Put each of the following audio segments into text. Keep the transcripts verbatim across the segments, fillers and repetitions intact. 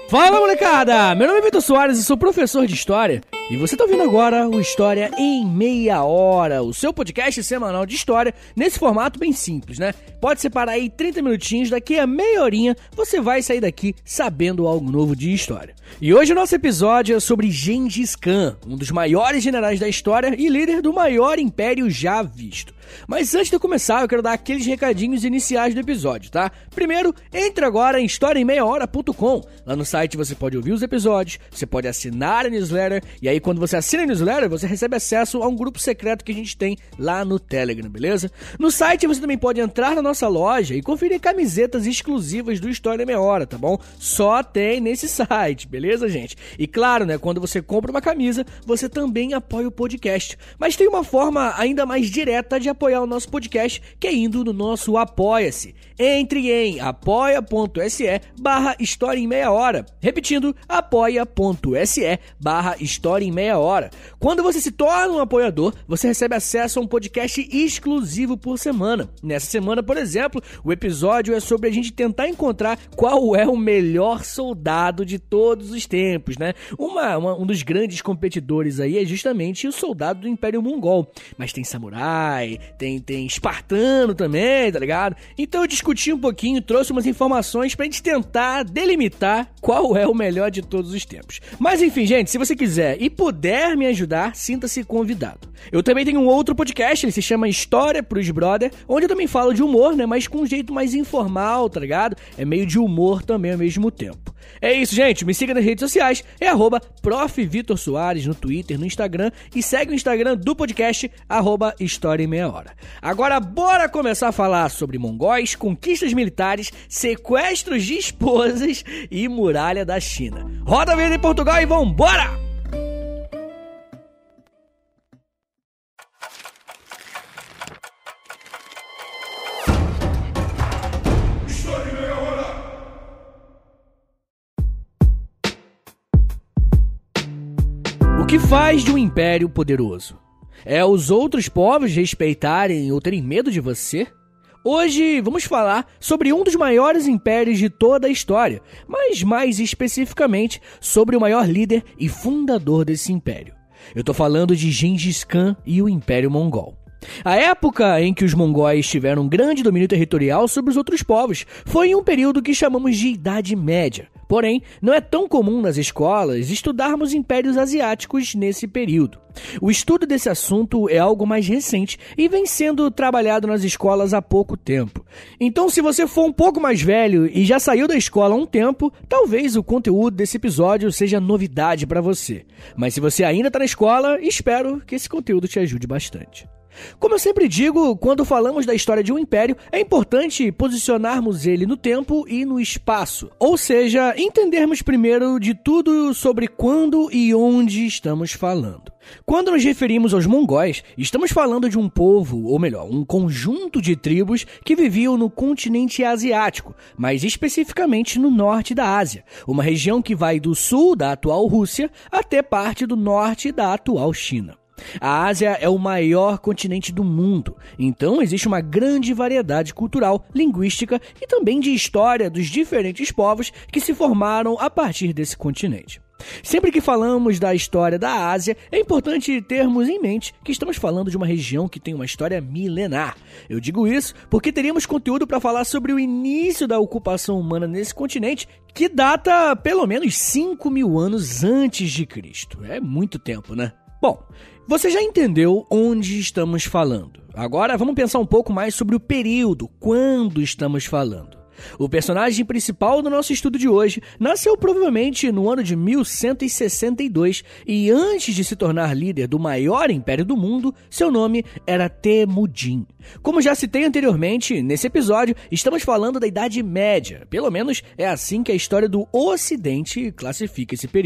Fala, molecada! Meu nome é Vitor Soares e sou professor de História. E você tá ouvindo agora o História em Meia Hora, o seu podcast semanal de História, nesse formato bem simples, né? Pode separar aí trinta minutinhos, daqui a meia horinha você vai sair daqui sabendo algo novo de História. E hoje o nosso episódio é sobre Gengis Khan, um dos maiores generais da história e líder do maior império já visto. Mas antes de eu começar, eu quero dar aqueles recadinhos iniciais do episódio, tá? Primeiro, entre agora em história em meia hora ponto com. Lá no site você pode ouvir os episódios, você pode assinar a newsletter, e aí quando você assina a newsletter, você recebe acesso a um grupo secreto que a gente tem lá no Telegram, beleza? No site você também pode entrar na nossa loja e conferir camisetas exclusivas do História em Meia Hora, tá bom? Só tem nesse site, beleza, gente? E claro, né, quando você compra uma camisa, você também apoia o podcast. Mas tem uma forma ainda mais direta de apoiar o nosso podcast, que é indo no nosso Apoia-se. Entre em apoia.se barra História em Meia Hora. Repetindo, apoia.se barra História em Meia Hora. Quando você se torna um apoiador, você recebe acesso a um podcast exclusivo por semana. Nessa semana, por exemplo, o episódio é sobre a gente tentar encontrar qual é o melhor soldado de todos os tempos, né? Uma, uma, um dos grandes competidores aí é justamente o soldado do Império Mongol. Mas tem samurai, tem, tem espartano também, tá ligado? Então eu discuti um pouquinho, trouxe umas informações pra gente tentar delimitar qual é o melhor de todos os tempos. Mas enfim, gente, se você quiser e puder me ajudar, sinta-se convidado. Eu também tenho um outro podcast, ele se chama História pros Brother, onde eu também falo de humor, né? Mas com um jeito mais informal, tá ligado? É meio de humor também ao mesmo tempo. É isso, gente. Me siga nas redes sociais, é arroba prof Vitor Soares no Twitter, no Instagram, e segue o Instagram do podcast, arroba História em Meia Hora. Agora, bora começar a falar sobre mongóis, conquistas militares, sequestros de esposas e muralha da China. Roda a vida em Portugal e vambora! O que faz de um império poderoso? É os outros povos respeitarem ou terem medo de você? Hoje vamos falar sobre um dos maiores impérios de toda a história, mas mais especificamente sobre o maior líder e fundador desse império. Eu tô falando de Gengis Khan e o Império Mongol. A época em que os mongóis tiveram um grande domínio territorial sobre os outros povos foi em um período que chamamos de Idade Média. Porém, não é tão comum nas escolas estudarmos impérios asiáticos nesse período. O estudo desse assunto é algo mais recente e vem sendo trabalhado nas escolas há pouco tempo. Então, se você for um pouco mais velho e já saiu da escola há um tempo, talvez o conteúdo desse episódio seja novidade para você. Mas se você ainda está na escola, espero que esse conteúdo te ajude bastante. Como eu sempre digo, quando falamos da história de um império, é importante posicionarmos ele no tempo e no espaço. Ou seja, entendermos primeiro de tudo sobre quando e onde estamos falando. Quando nos referimos aos mongóis, estamos falando de um povo, ou melhor, um conjunto de tribos que viviam no continente asiático, mais especificamente no norte da Ásia, uma região que vai do sul da atual Rússia até parte do norte da atual China. A Ásia é o maior continente do mundo, então existe uma grande variedade cultural, linguística e também de história dos diferentes povos que se formaram a partir desse continente. Sempre que falamos da história da Ásia, é importante termos em mente que estamos falando de uma região que tem uma história milenar. Eu digo isso porque teríamos conteúdo para falar sobre o início da ocupação humana nesse continente, que data pelo menos cinco mil anos antes de Cristo. É muito tempo, né? Bom, você já entendeu onde estamos falando. Agora vamos pensar um pouco mais sobre o período, quando estamos falando. O personagem principal do nosso estudo de hoje nasceu provavelmente no ano de mil cento e sessenta e dois e antes de se tornar líder do maior império do mundo, seu nome era Temujin. Como já citei anteriormente, nesse episódio estamos falando da Idade Média, pelo menos é assim que a história do Ocidente classifica esse período.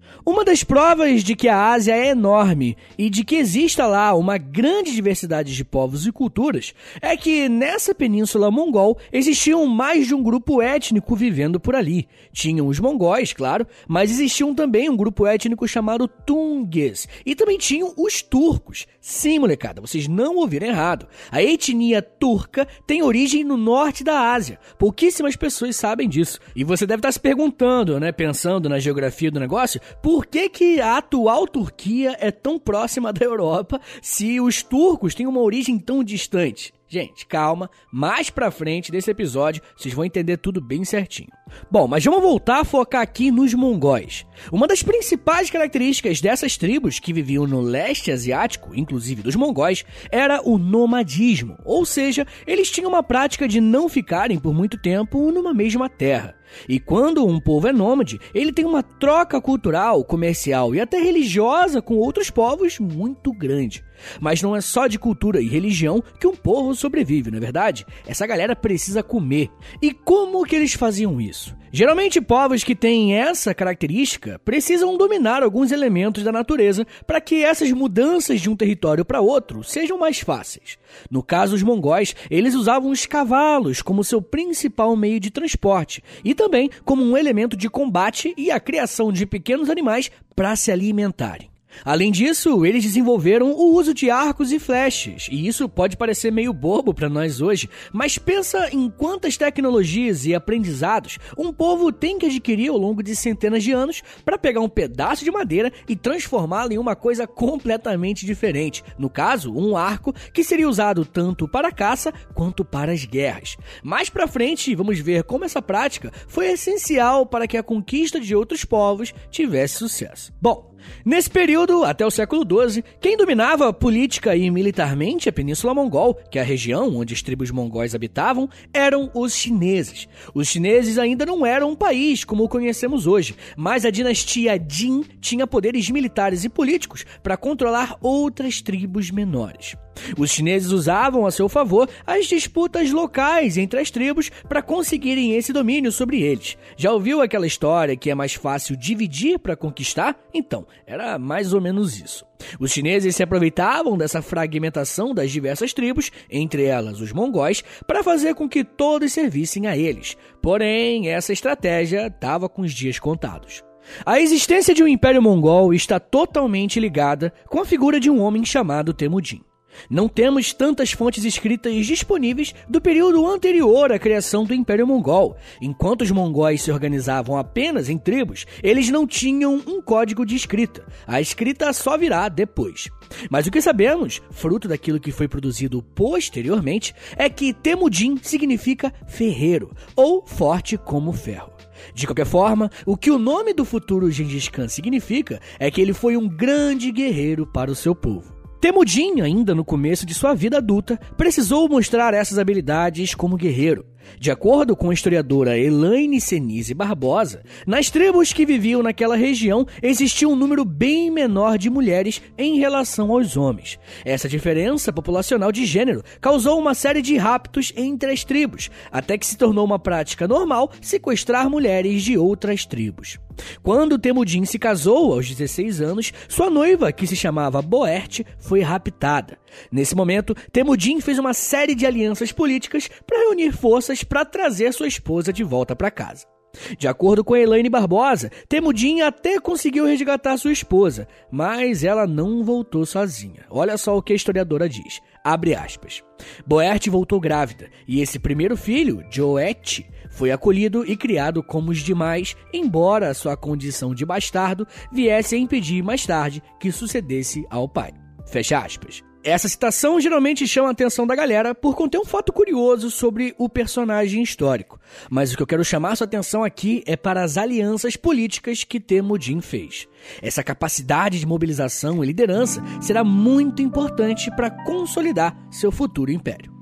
Uma das provas de que a Ásia é enorme e de que exista lá uma grande diversidade de povos e culturas é que nessa península mongol existiam mais de um grupo étnico vivendo por ali. Tinham os mongóis, claro, mas existiam também um grupo étnico chamado Tungues e também tinham os turcos. Sim, molecada, vocês não ouviram errado. A etnia turca tem origem no norte da Ásia. Pouquíssimas pessoas sabem disso. E você deve estar se perguntando, né, pensando na geografia do negócio, por que que a atual Turquia é tão próxima da Europa se os turcos têm uma origem tão distante? Gente, calma, mais pra frente desse episódio vocês vão entender tudo bem certinho. Bom, mas vamos voltar a focar aqui nos mongóis. Uma das principais características dessas tribos que viviam no leste asiático, inclusive dos mongóis, era o nomadismo, ou seja, eles tinham uma prática de não ficarem por muito tempo numa mesma terra. E quando um povo é nômade, ele tem uma troca cultural, comercial e até religiosa com outros povos muito grande. Mas não é só de cultura e religião que um povo sobrevive, não é verdade? Essa galera precisa comer. E como que eles faziam isso? Geralmente, povos que têm essa característica precisam dominar alguns elementos da natureza para que essas mudanças de um território para outro sejam mais fáceis. No caso dos mongóis, eles usavam os cavalos como seu principal meio de transporte e também como um elemento de combate e a criação de pequenos animais para se alimentarem. Além disso, eles desenvolveram o uso de arcos e flechas, e isso pode parecer meio bobo para nós hoje, mas pensa em quantas tecnologias e aprendizados um povo tem que adquirir ao longo de centenas de anos para pegar um pedaço de madeira e transformá-lo em uma coisa completamente diferente. No caso, um arco que seria usado tanto para a caça quanto para as guerras. Mais para frente, vamos ver como essa prática foi essencial para que a conquista de outros povos tivesse sucesso. Bom, nesse período, até o século doze, quem dominava política e militarmente a Península Mongol, que é a região onde as tribos mongóis habitavam, eram os chineses. Os chineses ainda não eram um país como o conhecemos hoje, mas a dinastia Jin tinha poderes militares e políticos para controlar outras tribos menores. Os chineses usavam a seu favor as disputas locais entre as tribos para conseguirem esse domínio sobre eles. Já ouviu aquela história que é mais fácil dividir para conquistar? Então, era mais ou menos isso. Os chineses se aproveitavam dessa fragmentação das diversas tribos, entre elas os mongóis, para fazer com que todos servissem a eles. Porém, essa estratégia estava com os dias contados. A existência de um Império Mongol está totalmente ligada com a figura de um homem chamado Temujin. Não temos tantas fontes escritas disponíveis do período anterior à criação do Império Mongol. Enquanto os mongóis se organizavam apenas em tribos, eles não tinham um código de escrita. A escrita só virá depois. Mas o que sabemos, fruto daquilo que foi produzido posteriormente, é que Temujin significa ferreiro, ou forte como ferro. De qualquer forma, o que o nome do futuro Gengis Khan significa é que ele foi um grande guerreiro para o seu povo. Temujin, ainda no começo de sua vida adulta, precisou mostrar essas habilidades como guerreiro. De acordo com a historiadora Elaine Senise Barbosa, nas tribos que viviam naquela região existia um número bem menor de mulheres em relação aos homens. Essa diferença populacional de gênero causou uma série de raptos entre as tribos, até que se tornou uma prática normal sequestrar mulheres de outras tribos. Quando Temujin se casou aos dezesseis anos, sua noiva, que se chamava Boert, foi raptada. Nesse momento, Temujin fez uma série de alianças políticas para reunir forças para trazer sua esposa de volta para casa. De acordo com Elaine Barbosa, Temujin até conseguiu resgatar sua esposa, mas ela não voltou sozinha. Olha só o que a historiadora diz, abre aspas. Boert voltou grávida, e esse primeiro filho, Joet, foi acolhido e criado como os demais, embora sua condição de bastardo viesse a impedir mais tarde que sucedesse ao pai. Fecha aspas. Essa citação geralmente chama a atenção da galera por conter um fato curioso sobre o personagem histórico. Mas o que eu quero chamar sua atenção aqui é para as alianças políticas que Temujin fez. Essa capacidade de mobilização e liderança será muito importante para consolidar seu futuro império.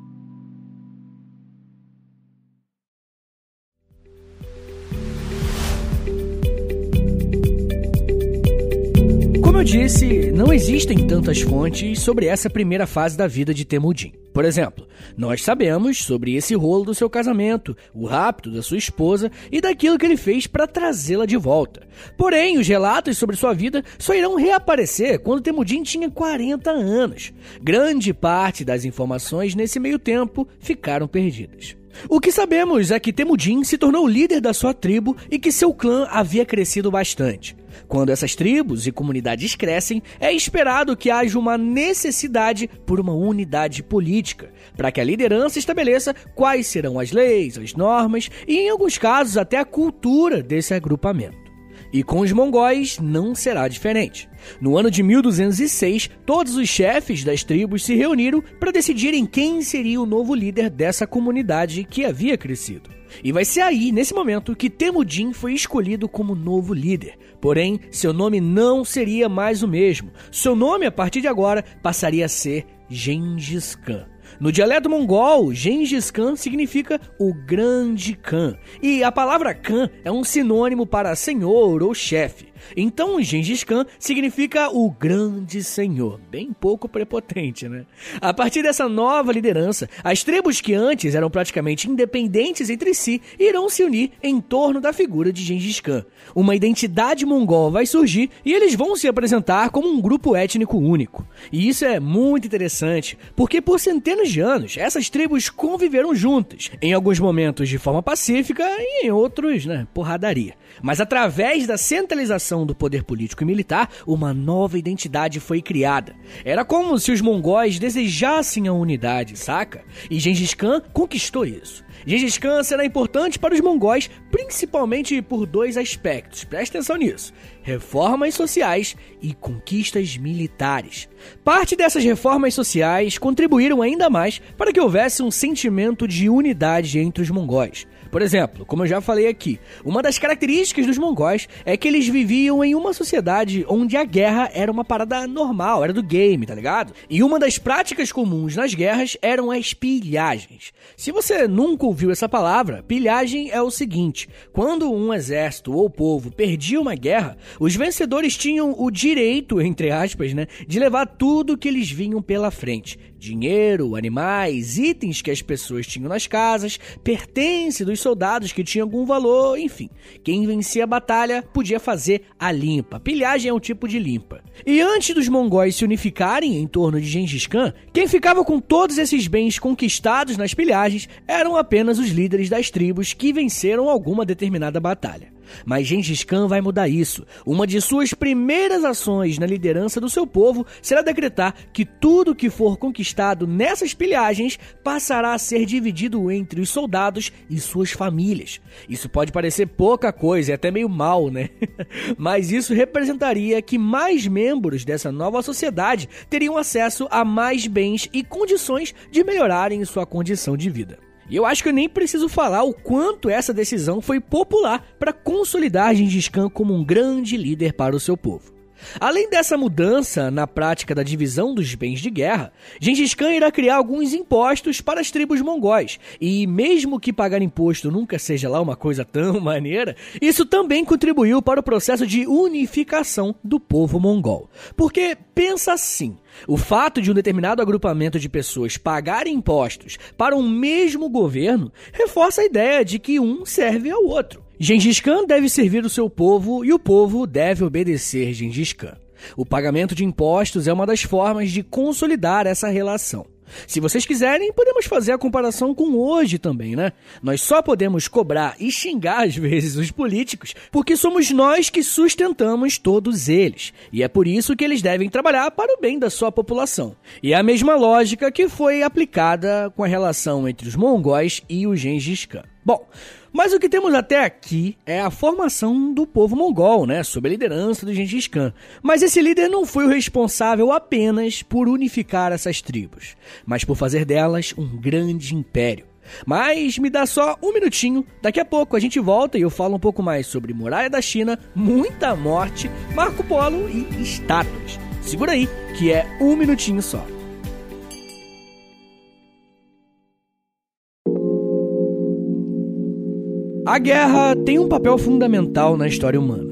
Como eu disse, não existem tantas fontes sobre essa primeira fase da vida de Temujin. Por exemplo, nós sabemos sobre esse rolo do seu casamento, o rapto da sua esposa e daquilo que ele fez para trazê-la de volta. Porém, os relatos sobre sua vida só irão reaparecer quando Temujin tinha quarenta anos. Grande parte das informações nesse meio tempo ficaram perdidas. O que sabemos é que Temujin se tornou o líder da sua tribo e que seu clã havia crescido bastante. Quando essas tribos e comunidades crescem, é esperado que haja uma necessidade por uma unidade política, para que a liderança estabeleça quais serão as leis, as normas e, em alguns casos, até a cultura desse agrupamento. E com os mongóis não será diferente. No ano de mil duzentos e seis, todos os chefes das tribos se reuniram para decidirem quem seria o novo líder dessa comunidade que havia crescido. E vai ser aí, nesse momento, que Temujin foi escolhido como novo líder. Porém, seu nome não seria mais o mesmo. Seu nome, a partir de agora, passaria a ser Gengis Khan. No dialeto mongol, Gengis Khan significa o grande Khan, e a palavra Khan é um sinônimo para senhor ou chefe. Então, Gengis Khan significa o grande senhor, bem pouco prepotente, né? A partir dessa nova liderança, as tribos que antes eram praticamente independentes entre si irão se unir em torno da figura de Gengis Khan. Uma identidade mongol vai surgir e eles vão se apresentar como um grupo étnico único. E isso é muito interessante, porque por centenas de anos, essas tribos conviveram juntas, em alguns momentos de forma pacífica e em outros, né, porradaria. Mas através da centralização do poder político e militar, uma nova identidade foi criada. Era como se os mongóis desejassem a unidade, saca? E Gengis Khan conquistou isso. Gengis Khan será importante para os mongóis, principalmente por dois aspectos. Presta atenção nisso. Reformas sociais e conquistas militares. Parte dessas reformas sociais contribuíram ainda mais para que houvesse um sentimento de unidade entre os mongóis. Por exemplo, como eu já falei aqui, uma das características dos mongóis é que eles viviam em uma sociedade onde a guerra era uma parada normal, era do game, tá ligado? E uma das práticas comuns nas guerras eram as pilhagens. Se você nunca ouviu essa palavra, pilhagem é o seguinte: quando um exército ou povo perdia uma guerra, os vencedores tinham o direito, entre aspas, né, de levar tudo que eles vinham pela frente. Dinheiro, animais, itens que as pessoas tinham nas casas, pertence dos soldados que tinham algum valor, enfim. Quem vencia a batalha podia fazer a limpa. Pilhagem é um tipo de limpa. E antes dos mongóis se unificarem em torno de Gengis Khan, quem ficava com todos esses bens conquistados nas pilhagens eram apenas os líderes das tribos que venceram alguma determinada batalha. Mas Gengis Khan vai mudar isso. Uma de suas primeiras ações na liderança do seu povo será decretar que tudo que for conquistado nessas pilhagens passará a ser dividido entre os soldados e suas famílias. Isso pode parecer pouca coisa, é até meio mal, né? Mas isso representaria que mais membros dessa nova sociedade teriam acesso a mais bens e condições de melhorarem sua condição de vida. E eu acho que eu nem preciso falar o quanto essa decisão foi popular para consolidar Gengis Khan como um grande líder para o seu povo. Além dessa mudança na prática da divisão dos bens de guerra, Gengis Khan irá criar alguns impostos para as tribos mongóis. E mesmo que pagar imposto nunca seja lá uma coisa tão maneira, isso também contribuiu para o processo de unificação do povo mongol. Porque pensa assim: o fato de um determinado agrupamento de pessoas pagarem impostos para um mesmo governo reforça a ideia de que um serve ao outro. Gengis Khan deve servir o seu povo e o povo deve obedecer Gengis Khan. O pagamento de impostos é uma das formas de consolidar essa relação. Se vocês quiserem, podemos fazer a comparação com hoje também, né? Nós só podemos cobrar e xingar às vezes os políticos porque somos nós que sustentamos todos eles. E é por isso que eles devem trabalhar para o bem da sua população. E é a mesma lógica que foi aplicada com a relação entre os mongóis e o Gengis Khan. Bom, mas o que temos até aqui é a formação do povo mongol, né, sob a liderança do Gengis Khan. Mas esse líder não foi o responsável apenas por unificar essas tribos, mas por fazer delas um grande império. Mas me dá só um minutinho, daqui a pouco a gente volta e eu falo um pouco mais sobre Muralha da China, muita morte, Marco Polo e estátuas. Segura aí, que é um minutinho só. A guerra tem um papel fundamental na história humana.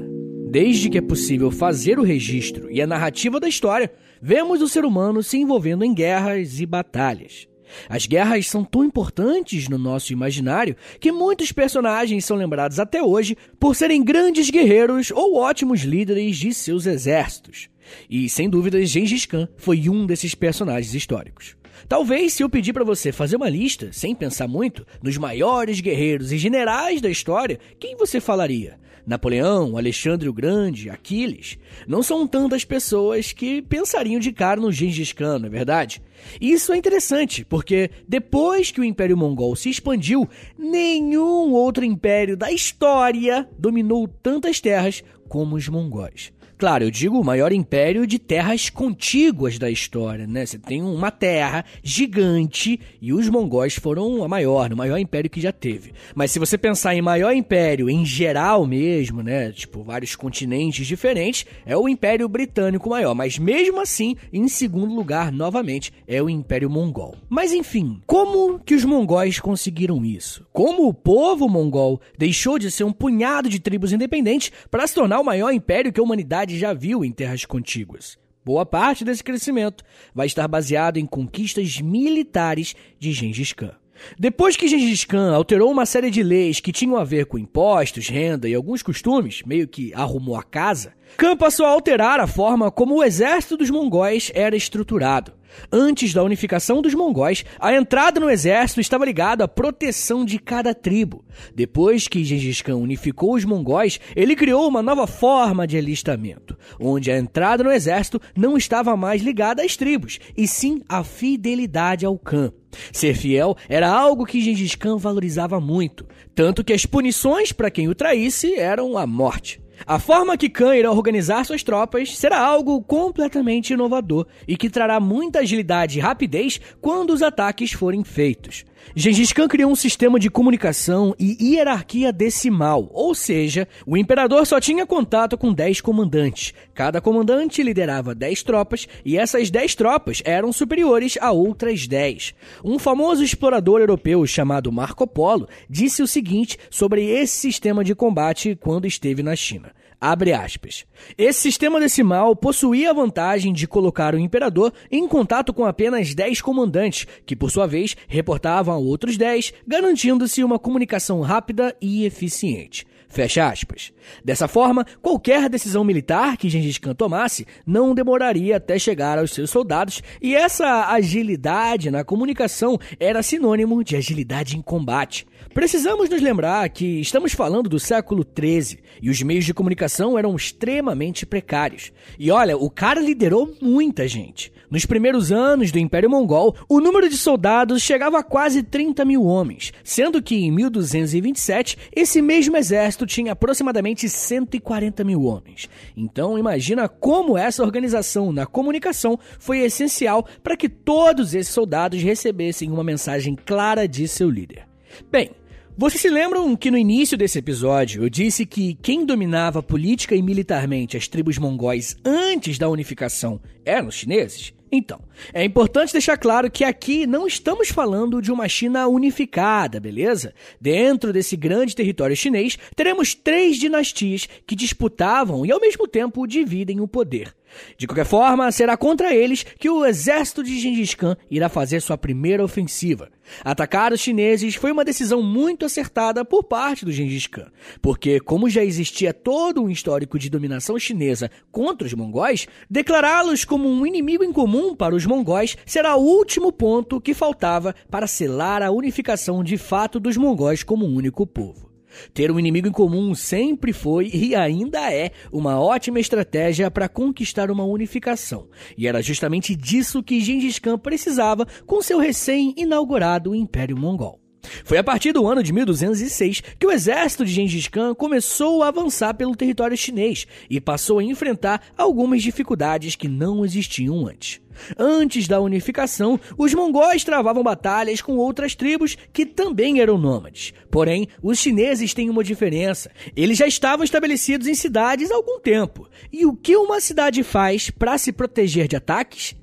Desde que é possível fazer o registro e a narrativa da história, vemos o ser humano se envolvendo em guerras e batalhas. As guerras são tão importantes no nosso imaginário que muitos personagens são lembrados até hoje por serem grandes guerreiros ou ótimos líderes de seus exércitos. E, sem dúvidas, Gengis Khan foi um desses personagens históricos. Talvez, se eu pedir para você fazer uma lista, sem pensar muito, dos maiores guerreiros e generais da história, quem você falaria? Napoleão, Alexandre o Grande, Aquiles? Não são tantas pessoas que pensariam de cara no Gengis Khan, não é verdade? Isso é interessante, porque depois que o Império Mongol se expandiu, nenhum outro império da história dominou tantas terras como os mongóis. Claro, eu digo o maior império de terras contíguas da história, né? Você tem uma terra gigante e os mongóis foram a maior, o maior império que já teve. Mas se você pensar em maior império em geral mesmo, né? Tipo, vários continentes diferentes, é o Império Britânico maior. Mas mesmo assim, em segundo lugar, novamente, é o Império Mongol. Mas enfim, como que os mongóis conseguiram isso? Como o povo mongol deixou de ser um punhado de tribos independentes para se tornar o maior império que a humanidade já viu em terras contíguas? Boa parte desse crescimento vai estar baseado em conquistas militares de Gengis Khan. Depois que Gengis Khan alterou uma série de leis que tinham a ver com impostos, renda e alguns costumes, meio que arrumou a casa, Khan passou a alterar a forma como o exército dos mongóis era estruturado. Antes da unificação dos mongóis, a entrada no exército estava ligada à proteção de cada tribo. Depois que Gengis Khan unificou os mongóis, ele criou uma nova forma de alistamento, onde a entrada no exército não estava mais ligada às tribos, e sim à fidelidade ao Khan. Ser fiel era algo que Gengis Khan valorizava muito, tanto que as punições para quem o traísse eram a morte. A forma que Khan irá organizar suas tropas será algo completamente inovador e que trará muita agilidade e rapidez quando os ataques forem feitos. Gengis Khan criou um sistema de comunicação e hierarquia decimal, ou seja, o imperador só tinha contato com dez comandantes. Cada comandante liderava dez tropas e essas dez tropas eram superiores a outras dez. Um famoso explorador europeu chamado Marco Polo disse o seguinte sobre esse sistema de combate quando esteve na China. Abre aspas. Esse sistema decimal possuía a vantagem de colocar o imperador em contato com apenas dez comandantes, que por sua vez reportavam a outros dez, garantindo-se uma comunicação rápida e eficiente. Fecha aspas. Dessa forma, qualquer decisão militar que Gengis Khan tomasse não demoraria até chegar aos seus soldados, e essa agilidade na comunicação era sinônimo de agilidade em combate. Precisamos nos lembrar que estamos falando do século treze e os meios de comunicação eram extremamente precários. E olha, o cara liderou muita gente. Nos primeiros anos do Império Mongol, o número de soldados chegava a quase trinta mil homens, sendo que em mil duzentos e vinte e sete esse mesmo exército tinha aproximadamente cento e quarenta mil homens. Então imagina como essa organização na comunicação foi essencial para que todos esses soldados recebessem uma mensagem clara de seu líder. Bem, vocês se lembram que no início desse episódio eu disse que quem dominava política e militarmente as tribos mongóis antes da unificação eram os chineses? Então, é importante deixar claro que aqui não estamos falando de uma China unificada, beleza? Dentro desse grande território chinês, teremos três dinastias que disputavam e ao mesmo tempo dividem o poder. De qualquer forma, será contra eles que o exército de Gengis Khan irá fazer sua primeira ofensiva. Atacar os chineses foi uma decisão muito acertada por parte do Gengis Khan, porque como já existia todo um histórico de dominação chinesa contra os mongóis, declará-los como um inimigo em comum para os mongóis será o último ponto que faltava para selar a unificação de fato dos mongóis como um único povo. Ter um inimigo em comum sempre foi e ainda é uma ótima estratégia para conquistar uma unificação. E era justamente disso que Gengis Khan precisava com seu recém-inaugurado Império Mongol. Foi a partir do ano de mil duzentos e seis que o exército de Gengis Khan começou a avançar pelo território chinês e passou a enfrentar algumas dificuldades que não existiam antes. Antes da unificação, os mongóis travavam batalhas com outras tribos que também eram nômades. Porém, os chineses têm uma diferença. Eles já estavam estabelecidos em cidades há algum tempo. E o que uma cidade faz para se proteger de ataques?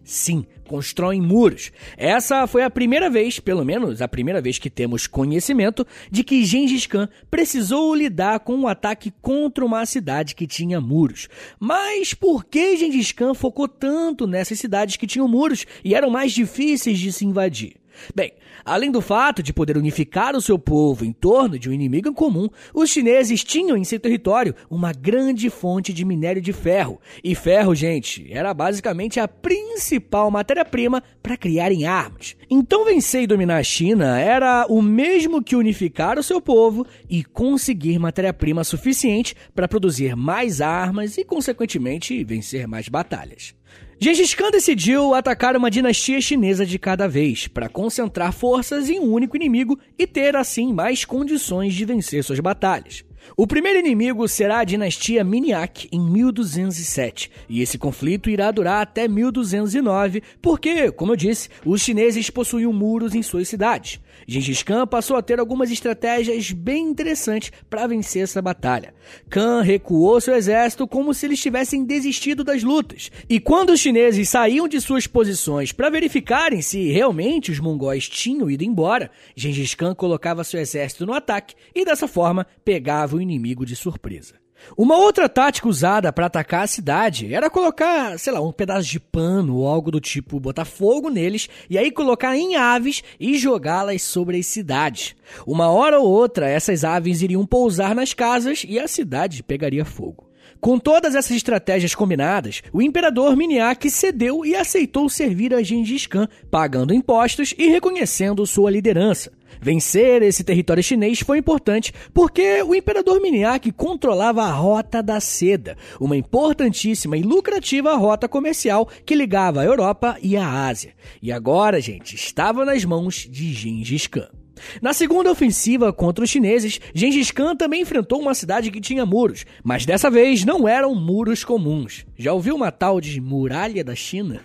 Sim, constroem muros. Essa foi a primeira vez, pelo menos a primeira vez que temos conhecimento, de que Gengis Khan precisou lidar com um ataque contra uma cidade que tinha muros. Mas por que Gengis Khan focou tanto nessas cidades que tinham muros e eram mais difíceis de se invadir? Bem, além do fato de poder unificar o seu povo em torno de um inimigo em comum, os chineses tinham em seu território uma grande fonte de minério de ferro. E ferro, gente, era basicamente a principal matéria-prima para criarem armas. Então vencer e dominar a China era o mesmo que unificar o seu povo e conseguir matéria-prima suficiente para produzir mais armas e, consequentemente, vencer mais batalhas. Gengis Khan decidiu atacar uma dinastia chinesa de cada vez, para concentrar forças em um único inimigo e ter, assim, mais condições de vencer suas batalhas. O primeiro inimigo será a dinastia Minyak em mil duzentos e sete, e esse conflito irá durar até mil duzentos e nove, porque, como eu disse, os chineses possuíam muros em suas cidades. Gengis Khan passou a ter algumas estratégias bem interessantes para vencer essa batalha. Khan recuou seu exército como se eles tivessem desistido das lutas, e quando os chineses saíam de suas posições para verificarem se realmente os mongóis tinham ido embora, Gengis Khan colocava seu exército no ataque e dessa forma pegava o inimigo de surpresa. Uma outra tática usada para atacar a cidade era colocar, sei lá, um pedaço de pano ou algo do tipo, botar fogo neles e aí colocar em aves e jogá-las sobre as cidades. Uma hora ou outra, essas aves iriam pousar nas casas e a cidade pegaria fogo. Com todas essas estratégias combinadas, o imperador Minyak cedeu e aceitou servir a Gengis Khan, pagando impostos e reconhecendo sua liderança. Vencer esse território chinês foi importante porque o imperador Minyak controlava a Rota da Seda, uma importantíssima e lucrativa rota comercial que ligava a Europa e a Ásia. E agora, gente, estava nas mãos de Gengis Khan. Na segunda ofensiva contra os chineses, Gengis Khan também enfrentou uma cidade que tinha muros, mas dessa vez não eram muros comuns. Já ouviu uma tal de Muralha da China?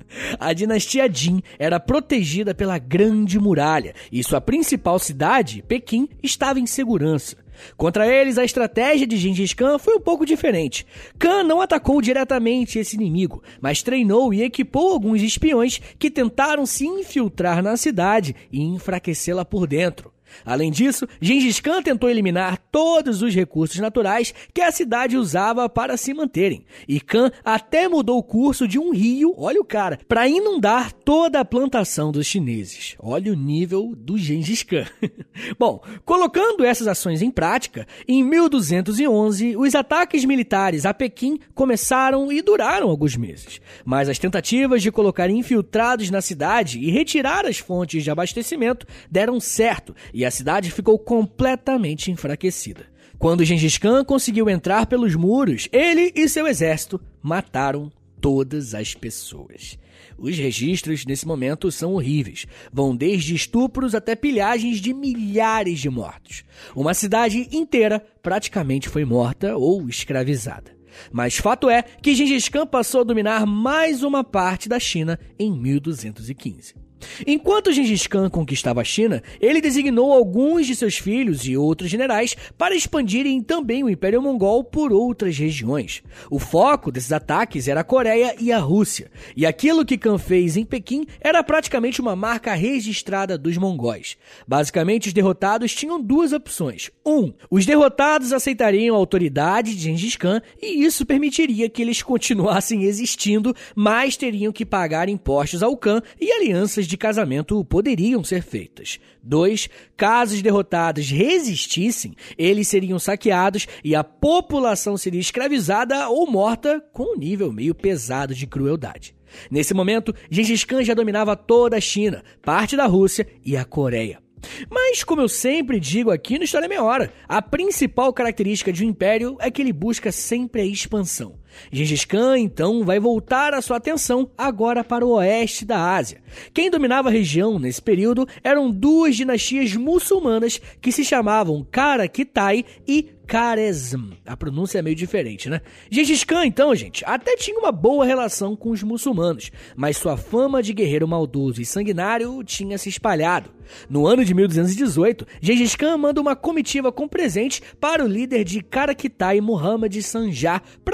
A dinastia Jin era protegida pela Grande Muralha e sua principal cidade, Pequim, estava em segurança. Contra eles, a estratégia de Gengis Khan foi um pouco diferente. Khan não atacou diretamente esse inimigo, mas treinou e equipou alguns espiões que tentaram se infiltrar na cidade e enfraquecê-la por dentro. Além disso, Gengis Khan tentou eliminar todos os recursos naturais que a cidade usava para se manterem. E Khan até mudou o curso de um rio, olha o cara, para inundar toda a plantação dos chineses. Olha o nível do Gengis Khan. Bom, colocando essas ações em prática, em mil duzentos e onze, os ataques militares a Pequim começaram e duraram alguns meses. Mas as tentativas de colocar infiltrados na cidade e retirar as fontes de abastecimento deram certo, e a cidade ficou completamente enfraquecida. Quando Gengis Khan conseguiu entrar pelos muros, ele e seu exército mataram todas as pessoas. Os registros nesse momento são horríveis. Vão desde estupros até pilhagens de milhares de mortos. Uma cidade inteira praticamente foi morta ou escravizada. Mas fato é que Gengis Khan passou a dominar mais uma parte da China em mil duzentos e quinze. Enquanto Gengis Khan conquistava a China, ele designou alguns de seus filhos e outros generais para expandirem também o Império Mongol por outras regiões. O foco desses ataques era a Coreia e a Rússia, e aquilo que Khan fez em Pequim era praticamente uma marca registrada dos mongóis. Basicamente, os derrotados tinham duas opções. Um, os derrotados aceitariam a autoridade de Gengis Khan e isso permitiria que eles continuassem existindo, mas teriam que pagar impostos ao Khan e alianças de casamento poderiam ser feitas. Dois, caso os derrotados resistissem, eles seriam saqueados e a população seria escravizada ou morta com um nível meio pesado de crueldade. Nesse momento, Gengis Khan já dominava toda a China, parte da Rússia e a Coreia. Mas, como eu sempre digo aqui no História Meia Hora, a principal característica de um império é que ele busca sempre a expansão. Gengis Khan, então, vai voltar a sua atenção agora para o oeste da Ásia. Quem dominava a região nesse período eram duas dinastias muçulmanas que se chamavam Karakitai e Kharesm. A pronúncia é meio diferente, né? Gengis Khan, então, gente, até tinha uma boa relação com os muçulmanos, mas sua fama de guerreiro maldoso e sanguinário tinha se espalhado. No ano de mil duzentos e dezoito, Gengis Khan manda uma comitiva com presentes para o líder de Karakitai, Muhammad Sanjar, para estabelecer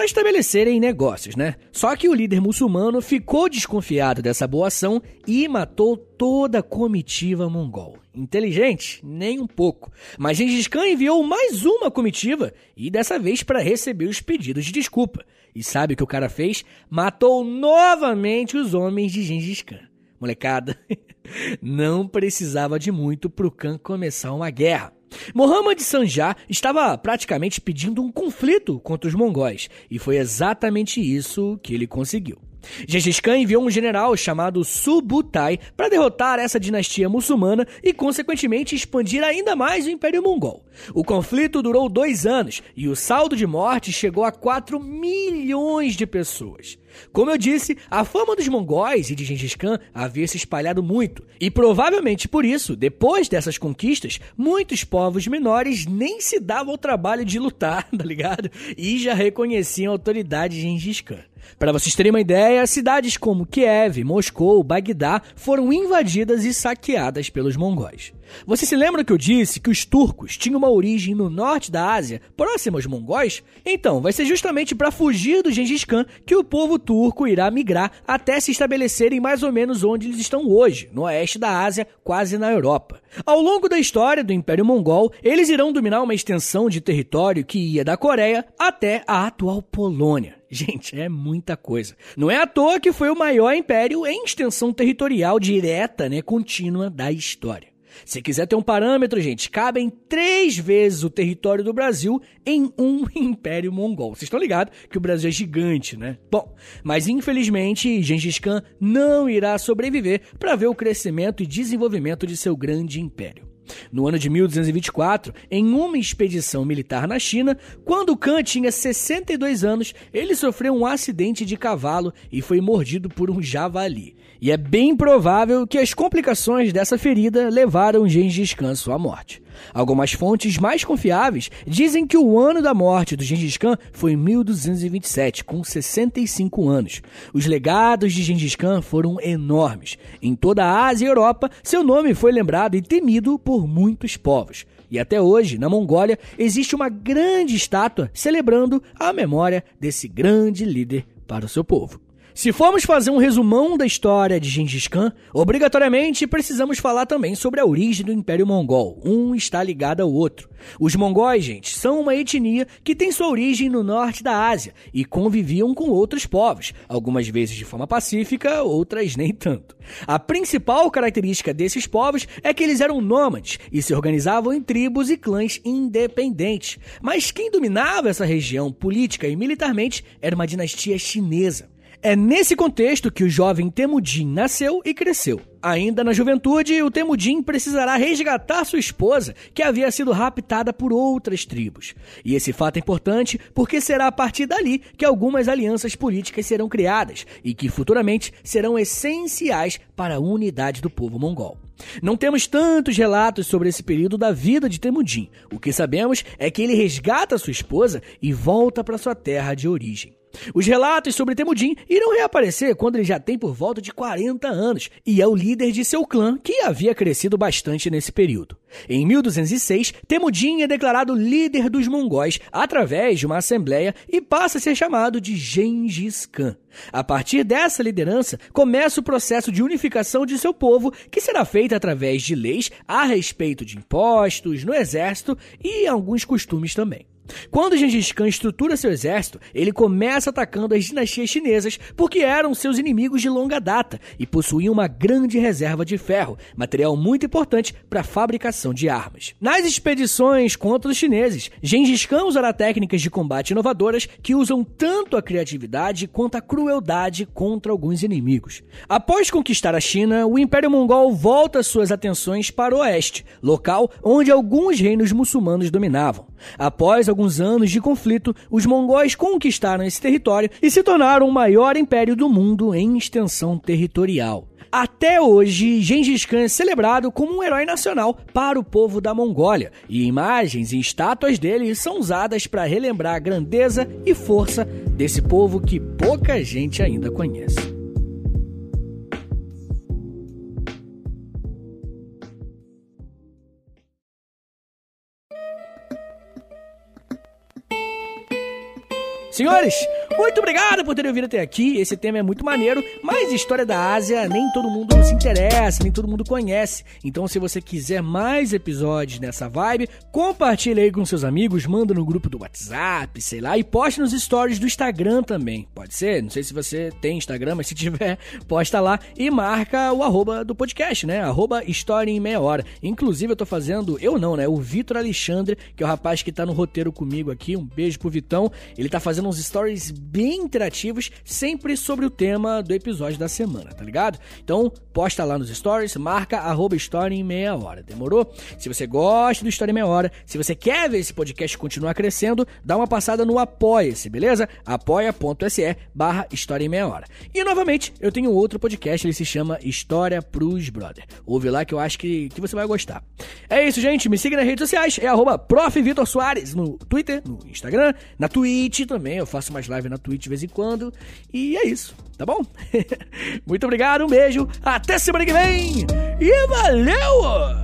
crescerem negócios, né? Só que o líder muçulmano ficou desconfiado dessa boa ação e matou toda a comitiva mongol. Inteligente? Nem um pouco. Mas Gengis Khan enviou mais uma comitiva e dessa vez para receber os pedidos de desculpa. E sabe o que o cara fez? Matou novamente os homens de Gengis Khan. Molecada, não precisava de muito pro Khan começar uma guerra. Muhammad Sanjah estava praticamente pedindo um conflito contra os mongóis, e foi exatamente isso que ele conseguiu. Gengis Khan enviou um general chamado Subutai para derrotar essa dinastia muçulmana e, consequentemente, expandir ainda mais o Império Mongol. O conflito durou dois anos e o saldo de mortes chegou a quatro milhões de pessoas. Como eu disse, a fama dos mongóis e de Gengis Khan havia se espalhado muito, e provavelmente por isso, depois dessas conquistas, muitos povos menores nem se davam ao trabalho de lutar, tá ligado? E já reconheciam a autoridade de Gengis Khan. Para vocês terem uma ideia, cidades como Kiev, Moscou, Bagdá foram invadidas e saqueadas pelos mongóis. Você se lembra que eu disse que os turcos tinham uma origem no norte da Ásia, próximo aos mongóis? Então, vai ser justamente para fugir do Gengis Khan que o povo turco irá migrar até se estabelecerem mais ou menos onde eles estão hoje, no oeste da Ásia, quase na Europa. Ao longo da história do Império Mongol, eles irão dominar uma extensão de território que ia da Coreia até a atual Polônia. Gente, é muita coisa. Não é à toa que foi o maior império em extensão territorial direta, né, contínua da história. Se quiser ter um parâmetro, gente, cabem três vezes o território do Brasil em um império mongol. Vocês estão ligados que o Brasil é gigante, né? Bom, mas infelizmente Gengis Khan não irá sobreviver para ver o crescimento e desenvolvimento de seu grande império. No ano de mil duzentos e vinte e quatro, em uma expedição militar na China, quando Khan tinha sessenta e dois anos, ele sofreu um acidente de cavalo e foi mordido por um javali. E é bem provável que as complicações dessa ferida levaram Gengis Khan à sua morte. Algumas fontes mais confiáveis dizem que o ano da morte do Gengis Khan foi em mil duzentos e vinte e sete, com sessenta e cinco anos. Os legados de Gengis Khan foram enormes. Em toda a Ásia e Europa, seu nome foi lembrado e temido por muitos povos. E até hoje, na Mongólia, existe uma grande estátua celebrando a memória desse grande líder para o seu povo. Se formos fazer um resumão da história de Gengis Khan, obrigatoriamente precisamos falar também sobre a origem do Império Mongol. Um está ligado ao outro. Os mongóis, gente, são uma etnia que tem sua origem no norte da Ásia e conviviam com outros povos, algumas vezes de forma pacífica, outras nem tanto. A principal característica desses povos é que eles eram nômades e se organizavam em tribos e clãs independentes. Mas quem dominava essa região política e militarmente era uma dinastia chinesa. É nesse contexto que o jovem Temujin nasceu e cresceu. Ainda na juventude, o Temujin precisará resgatar sua esposa, que havia sido raptada por outras tribos. E esse fato é importante porque será a partir dali que algumas alianças políticas serão criadas e que futuramente serão essenciais para a unidade do povo mongol. Não temos tantos relatos sobre esse período da vida de Temujin. O que sabemos é que ele resgata sua esposa e volta para sua terra de origem. Os relatos sobre Temujin irão reaparecer quando ele já tem por volta de quarenta anos e é o líder de seu clã, que havia crescido bastante nesse período. Em mil duzentos e seis, Temujin é declarado líder dos mongóis através de uma assembleia e passa a ser chamado de Gengis Khan. A partir dessa liderança, começa o processo de unificação de seu povo, que será feito através de leis a respeito de impostos, no exército e alguns costumes também. Quando Gengis Khan estrutura seu exército, ele começa atacando as dinastias chinesas porque eram seus inimigos de longa data e possuíam uma grande reserva de ferro, material muito importante para a fabricação de armas. Nas expedições contra os chineses, Gengis Khan usará técnicas de combate inovadoras que usam tanto a criatividade quanto a crueldade contra alguns inimigos. Após conquistar a China, o Império Mongol volta suas atenções para o oeste, local onde alguns reinos muçulmanos dominavam. Após alguns anos de conflito, os mongóis conquistaram esse território e se tornaram o maior império do mundo em extensão territorial. Até hoje, Gengis Khan é celebrado como um herói nacional para o povo da Mongólia, e imagens e estátuas dele são usadas para relembrar a grandeza e força desse povo que pouca gente ainda conhece. Senhores, Muito obrigado por terem ouvido até aqui. Esse tema é muito maneiro, mas história da Ásia nem todo mundo se interessa, nem todo mundo conhece. Então, se você quiser mais episódios nessa vibe, compartilha aí com seus amigos, manda no grupo do WhatsApp, sei lá, e poste nos stories do Instagram também. Pode ser? Não sei se você tem Instagram, mas se tiver, posta lá e marca o arroba do podcast, né? Arroba História em Meia Hora. Inclusive, eu tô fazendo, eu não, né? O Vitor Alexandre, que é o rapaz que tá no roteiro comigo aqui, um beijo pro Vitão. Ele tá fazendo uns stories bem interativos, sempre sobre o tema do episódio da semana, tá ligado? Então, posta lá nos stories, marca arroba História em Meia Hora, demorou? Se você gosta do História em Meia Hora, se você quer ver esse podcast continuar crescendo, dá uma passada no Apoia-se, beleza? apoia.se barra História em Meia Hora. E, novamente, eu tenho outro podcast, ele se chama História pros Brother. Ouve lá que eu acho que, que você vai gostar. É isso, gente, me siga nas redes sociais, é arroba prof Vitor Soares, no Twitter, no Instagram, na Twitch também, eu faço umas lives na Twitch de vez em quando, e é isso, tá bom? Muito obrigado, um beijo, até semana que vem, e valeu!